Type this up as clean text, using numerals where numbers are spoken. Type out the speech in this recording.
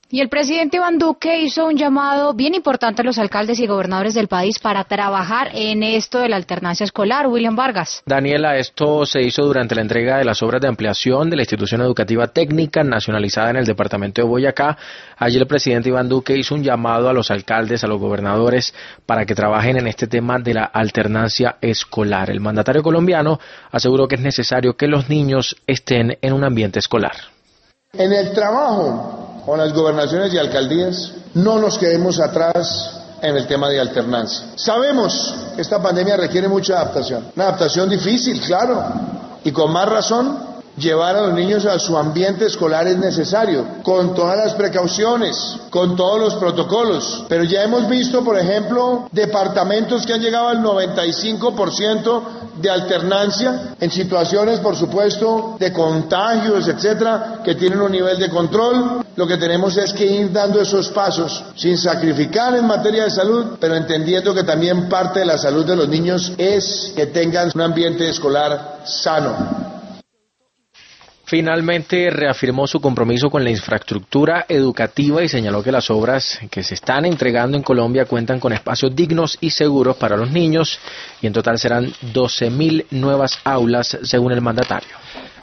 Y el presidente Iván Duque hizo un llamado bien importante a los alcaldes y gobernadores del país para trabajar en esto de la alternancia escolar. William Vargas. Daniela, esto se hizo durante la entrega de las obras de ampliación de la institución educativa técnica nacionalizada en el departamento de Boyacá. Allí el presidente Iván Duque hizo un llamado a los alcaldes, a los gobernadores, para que trabajen en este tema de la alternancia escolar. El mandatario colombiano aseguró que es necesario que los niños estén en un ambiente escolar. En el trabajo con las gobernaciones y alcaldías, no nos quedemos atrás en el tema de alternancia. Sabemos que esta pandemia requiere mucha adaptación, una adaptación difícil, claro, y con más razón, llevar a los niños a su ambiente escolar es necesario, con todas las precauciones, con todos los protocolos. Pero ya hemos visto, por ejemplo, departamentos que han llegado al 95% de alternancia, en situaciones, por supuesto, de contagios, etcétera, que tienen un nivel de control. Lo que tenemos es que ir dando esos pasos, sin sacrificar en materia de salud, pero entendiendo que también parte de la salud de los niños es que tengan un ambiente escolar sano. Finalmente reafirmó su compromiso con la infraestructura educativa y señaló que las obras que se están entregando en Colombia cuentan con espacios dignos y seguros para los niños y en total serán 12.000 nuevas aulas según el mandatario.